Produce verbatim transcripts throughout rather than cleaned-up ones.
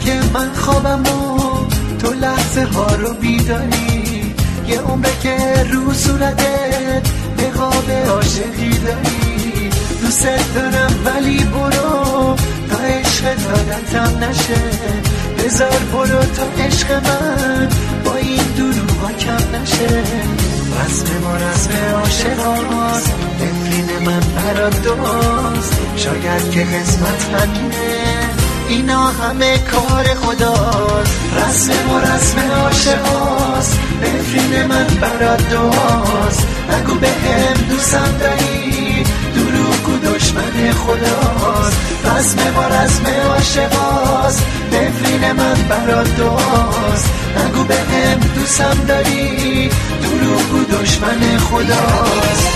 که من خوابم و تو لحظه ها رو بیداری، یه عمره که رو صورتت نقاب عاشقی داری. دوست دارم ولی برو تا عشق عادتم نشه، بذار برو تا عشق من با این دروغا کم نشه. رسم ما رسم عاشقاست، نفرین من برات دوست، شاید که قسمت همینه اینا همه کار خداست. رسم ما رسم عاشقاست، نفرین من برات دوست، نگو به هم دوستم داری دروغ و دشمن خداست. رسم ما رسم عاشقاست، نفرین من برات دوست، نگو به هم دوستم داری دروغ و دشمن خداست.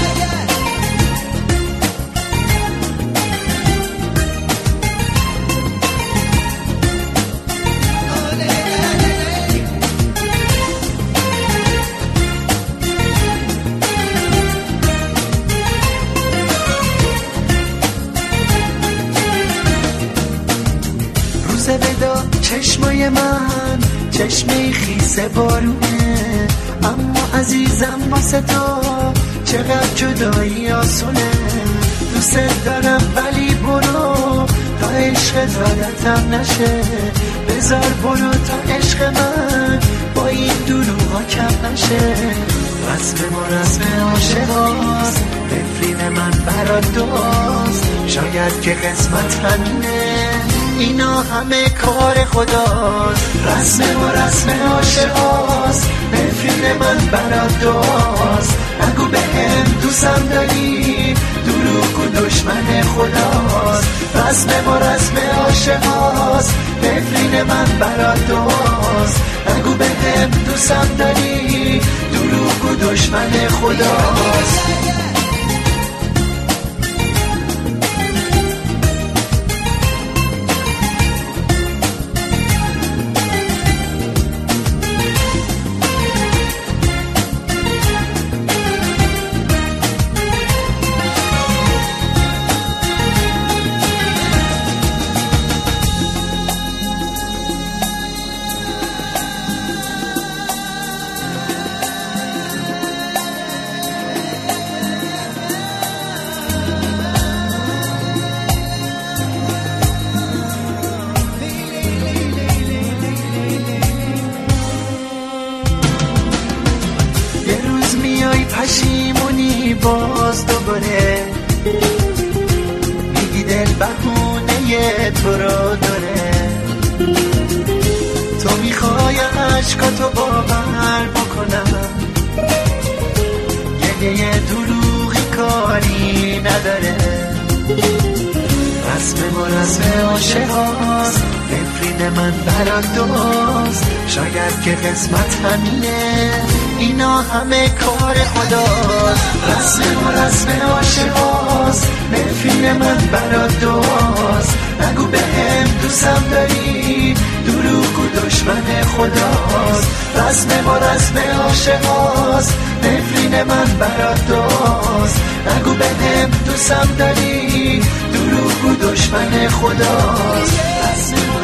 روز ودا چشمای من چشمه خیس بارونه، اما عزیزم واسه تو چقدر جدایی آسونه. دوست دارم ولی برو تا عشق عادتم نشه، بذار برو تا عشق من با این دروغا کم نشه. رسم ما رسم عاشقاست، نفرین من برات دوست، شاید که قسمت همینه اینا همه کار خداست. رسم ما رسم عاشقاست، نفرین من برات دوست، نگو به هم دوستم داری دروغ و دشمن خداست. رسم ما رسم عاشقاست، نفرین من برات دوست، نگو به هم دوستم داری دروغ و دشمن خداست. پشیمونی باز دوباره میگی دل بهونه تو رو داره، تو میخوای عشقاتو باور بکنم، یه دروغی کاری نداره. رسم ما رسم عاشقاست، نفرین من برات دوست، شاید که قسمت همینه اینا همه کار خداست. رسم ما رسم عاشقاست، نفرین من برات دوست، نگو به هم دوستم داری دروغ و دشمن خداست. رسم ما رسم عاشقاست، نفرین من برات دوست، نگو به هم دوستم داری دروغ و دشمن خداست.